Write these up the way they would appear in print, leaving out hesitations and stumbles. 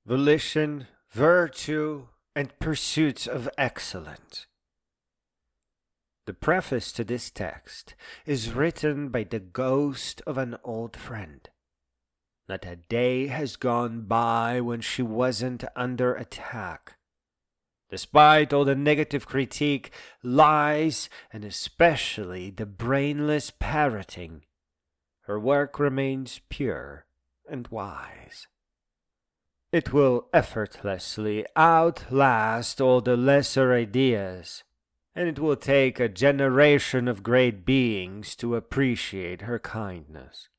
volition, virtue, and pursuits of excellence. The preface to this text is written by the ghost of an old friend. Not a day has gone by when she wasn't under attack. Despite all the negative critique, lies, and especially the brainless parroting, her work remains pure and wise. It will effortlessly outlast all the lesser ideas, and it will take a generation of great beings to appreciate her kindness.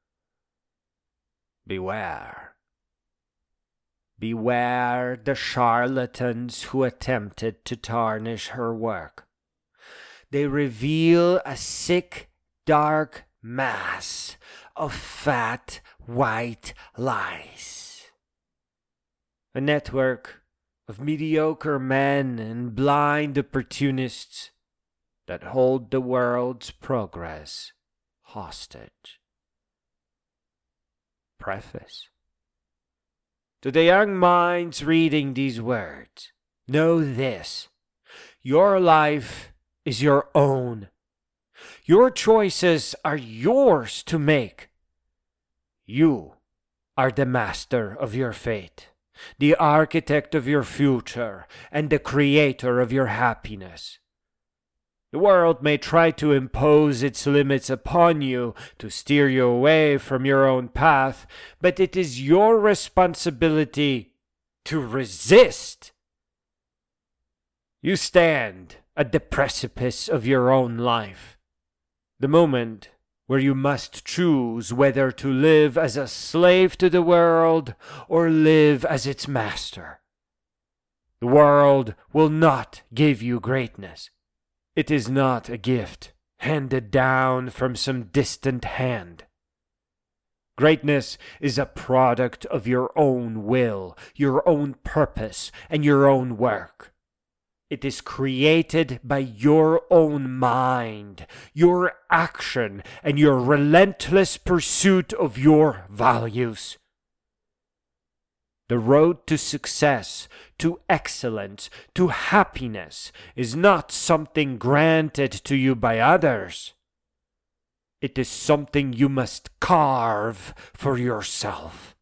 Beware. Beware the charlatans who attempted to tarnish her work. They reveal a sick, dark mass of fat, white lies. A network of mediocre men and blind opportunists that hold the world's progress hostage. Preface. To the young minds reading these words, know this: your life is your own. Your choices are yours to make. You are the master of your fate, the architect of your future, and the creator of your happiness. The world may try to impose its limits upon you to steer you away from your own path, but it is your responsibility to resist. You stand at the precipice of your own life, the moment where you must choose whether to live as a slave to the world or live as its master. The world will not give you greatness. It is not a gift handed down from some distant hand. Greatness is a product of your own will, your own purpose, and your own work. It is created by your own mind, your action, and your relentless pursuit of your values. The road to success, to excellence, to happiness is not something granted to you by others. It is something you must carve for yourself.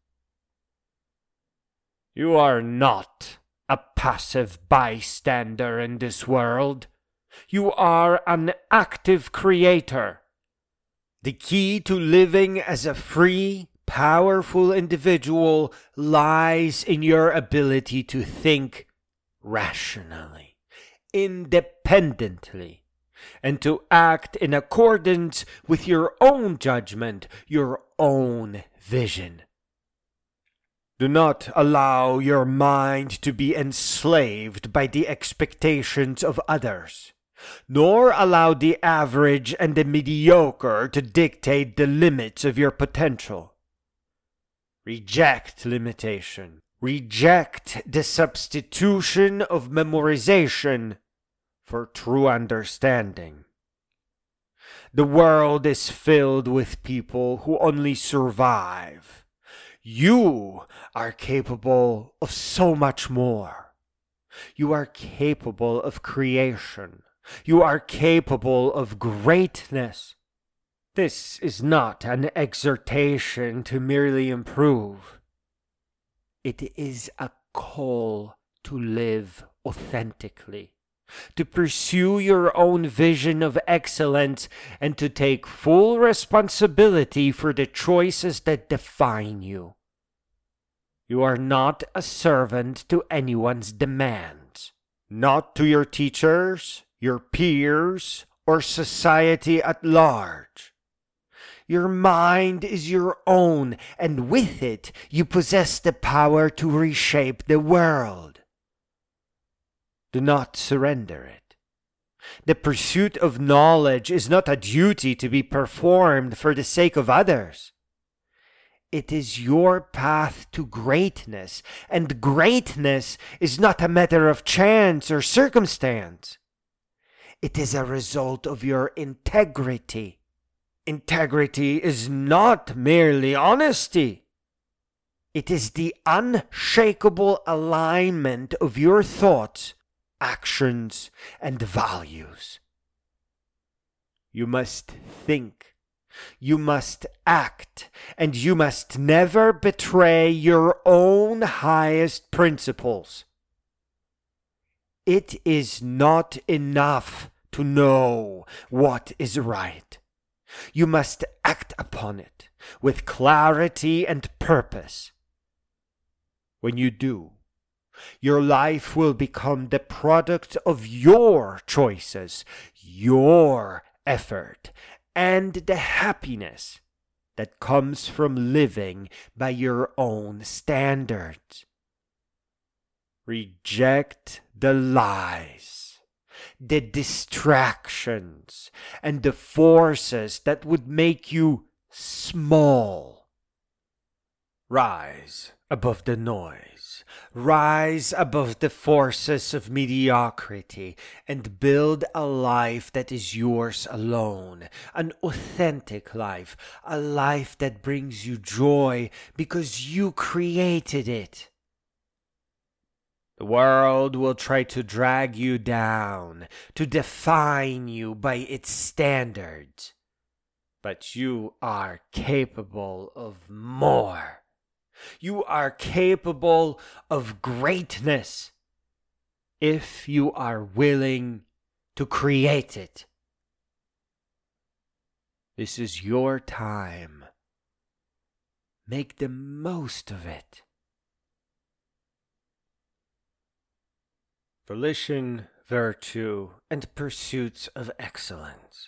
You are not a passive bystander in this world. You are an active creator. The key to living as a free, powerful individual lies in your ability to think rationally, independently, and to act in accordance with your own judgment, your own vision. Do not allow your mind to be enslaved by the expectations of others, nor allow the average and the mediocre to dictate the limits of your potential. Reject limitation. Reject the substitution of memorization for true understanding. The world is filled with people who only survive. You are capable of so much more. You are capable of creation. You are capable of greatness. This is not an exhortation to merely improve. It is a call to live authentically, to pursue your own vision of excellence, and to take full responsibility for the choices that define you. You are not a servant to anyone's demands, not to your teachers, your peers, or society at large. Your mind is your own, and with it you possess the power to reshape the world. Do not surrender it. The pursuit of knowledge is not a duty to be performed for the sake of others. It is your path to greatness, and greatness is not a matter of chance or circumstance. It is a result of your integrity. Integrity is not merely honesty. It is the unshakable alignment of your thoughts, actions, and values. You must think, you must act, and you must never betray your own highest principles. It is not enough to know what is right. You must act upon it with clarity and purpose. When you do, your life will become the product of your choices, your effort, and the happiness that comes from living by your own standards. Reject the lies, the distractions, and the forces that would make you small. Rise above the noise, rise above the forces of mediocrity, and build a life that is yours alone, an authentic life, a life that brings you joy because you created it. The world will try to drag you down, to define you by its standards. But you are capable of more. You are capable of greatness if you are willing to create it. This is your time. Make the most of it. Volition, virtue, and pursuits of excellence.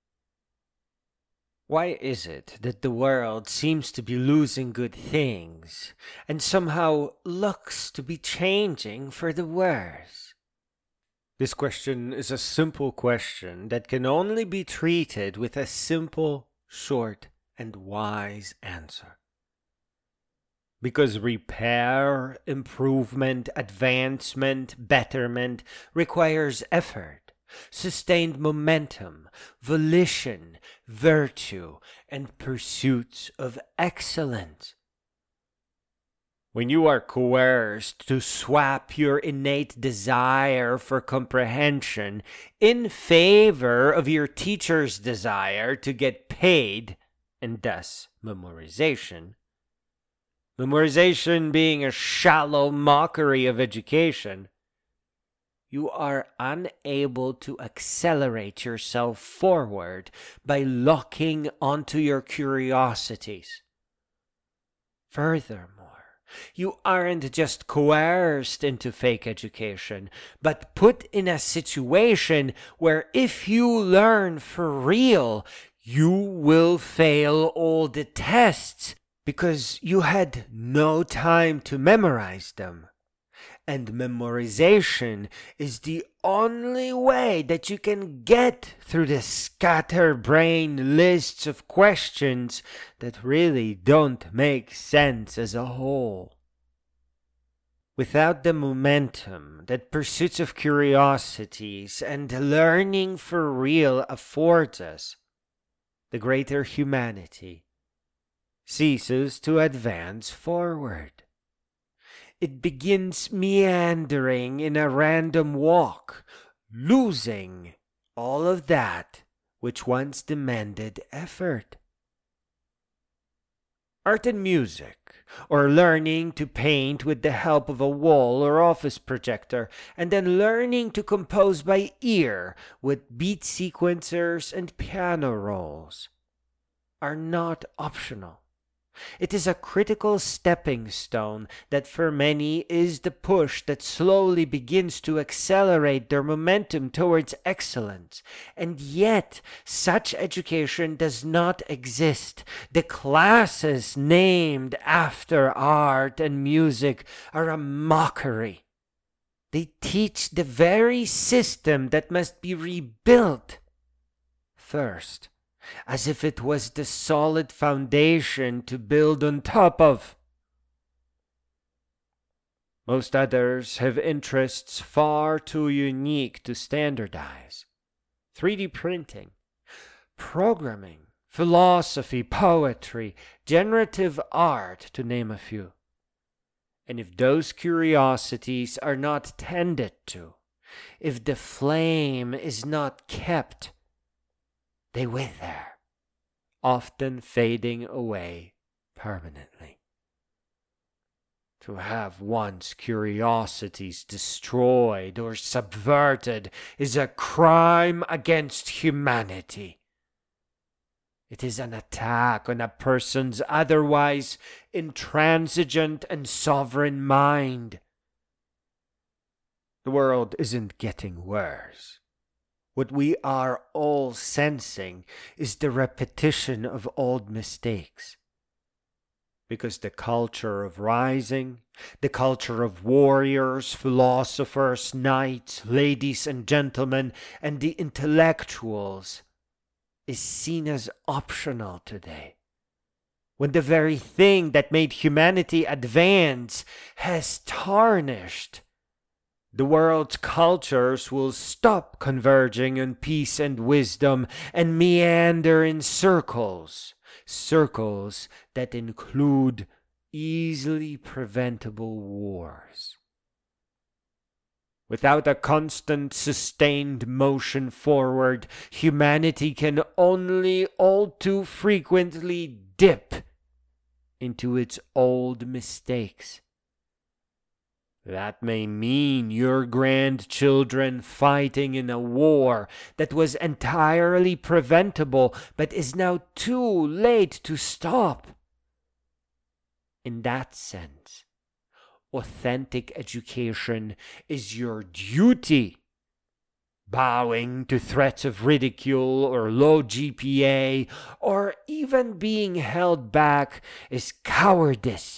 Why is it that the world seems to be losing good things and somehow looks to be changing for the worse? This question is a simple question that can only be treated with a simple, short, and wise answer. Because repair, improvement, advancement, betterment requires effort, sustained momentum, volition, virtue, and pursuits of excellence. When you are coerced to swap your innate desire for comprehension in favor of your teacher's desire to get paid, and thus memorization being a shallow mockery of education, you are unable to accelerate yourself forward by locking onto your curiosities. Furthermore, you aren't just coerced into fake education, but put in a situation where if you learn for real, you will fail all the tests because you had no time to memorize them. And memorization is the only way that you can get through the scatterbrained lists of questions that really don't make sense as a whole. Without the momentum that pursuits of curiosities and learning for real affords us, the greater humanity ceases to advance forward. It begins meandering in a random walk, losing all of that which once demanded effort. Art and music, or learning to paint with the help of a wall or office projector, and then learning to compose by ear with beat sequencers and piano rolls, are not optional. It is a critical stepping stone that for many is the push that slowly begins to accelerate their momentum towards excellence. And yet, such education does not exist. The classes named after art and music are a mockery. They teach the very system that must be rebuilt first, as if it was the solid foundation to build on top of. Most others have interests far too unique to standardize. 3D printing, programming, philosophy, poetry, generative art, to name a few. And if those curiosities are not tended to, if the flame is not kept, they wither, often fading away permanently. To have one's curiosities destroyed or subverted is a crime against humanity. It is an attack on a person's otherwise intransigent and sovereign mind. The world isn't getting worse. What we are all sensing is the repetition of old mistakes. Because the culture of rising, the culture of warriors, philosophers, knights, ladies and gentlemen, and the intellectuals is seen as optional today, when the very thing that made humanity advance has tarnished. The world's cultures will stop converging on peace and wisdom and meander in circles that include easily preventable wars. Without a constant, sustained motion forward, humanity can only all too frequently dip into its old mistakes. That may mean your grandchildren fighting in a war that was entirely preventable, but is now too late to stop. In that sense, authentic education is your duty. Bowing to threats of ridicule or low GPA, or even being held back, is cowardice.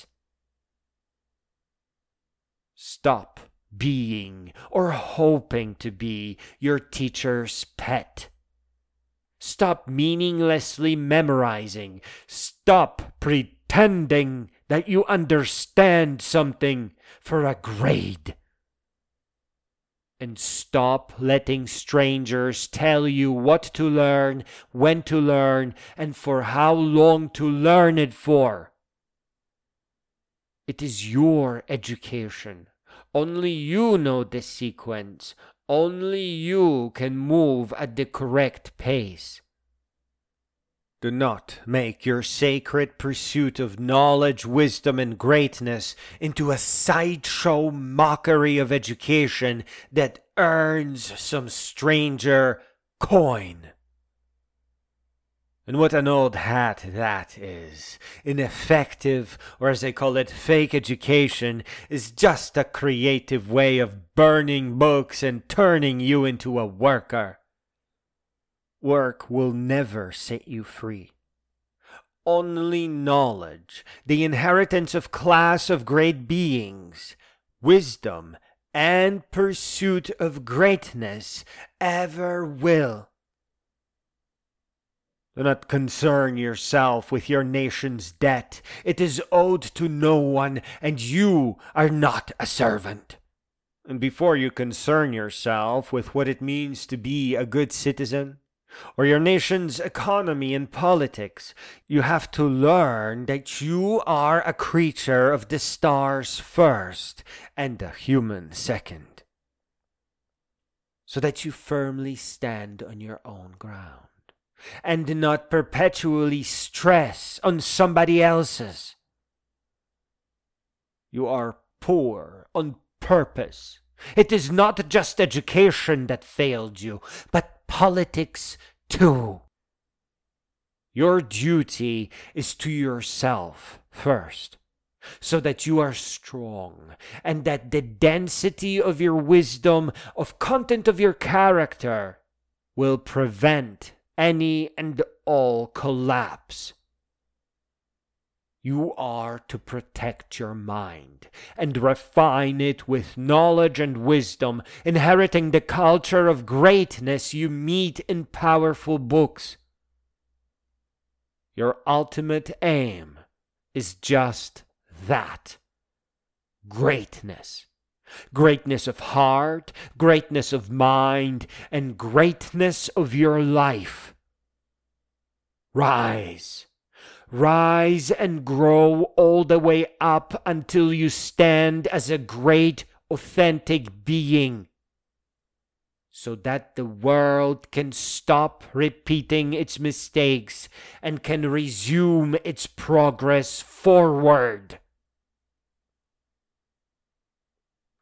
Stop being or hoping to be your teacher's pet. Stop meaninglessly memorizing. Stop pretending that you understand something for a grade. And stop letting strangers tell you what to learn, when to learn, and for how long to learn it for. It is your education. Only you know the sequence. Only you can move at the correct pace. Do not make your sacred pursuit of knowledge, wisdom, and greatness into a sideshow mockery of education that earns some stranger coin. And what an old hat that is. Ineffective, or as they call it, fake education, is just a creative way of burning books and turning you into a worker. Work will never set you free. Only knowledge, the inheritance of class of great beings, wisdom, and pursuit of greatness ever will. Do not concern yourself with your nation's debt. It is owed to no one, and you are not a servant. And before you concern yourself with what it means to be a good citizen, or your nation's economy and politics, you have to learn that you are a creature of the stars first, and a human second, so that you firmly stand on your own ground, and not perpetually stress on somebody else's. You are poor on purpose. It is not just education that failed you, but politics too. Your duty is to yourself first, so that you are strong, and that the density of your wisdom, of content of your character, will prevent any and all collapse. You are to protect your mind and refine it with knowledge and wisdom, inheriting the culture of greatness you meet in powerful books. Your ultimate aim is just that: greatness. Greatness of heart, greatness of mind, and greatness of your life. Rise. Rise and grow all the way up until you stand as a great, authentic being, so that the world can stop repeating its mistakes and can resume its progress forward.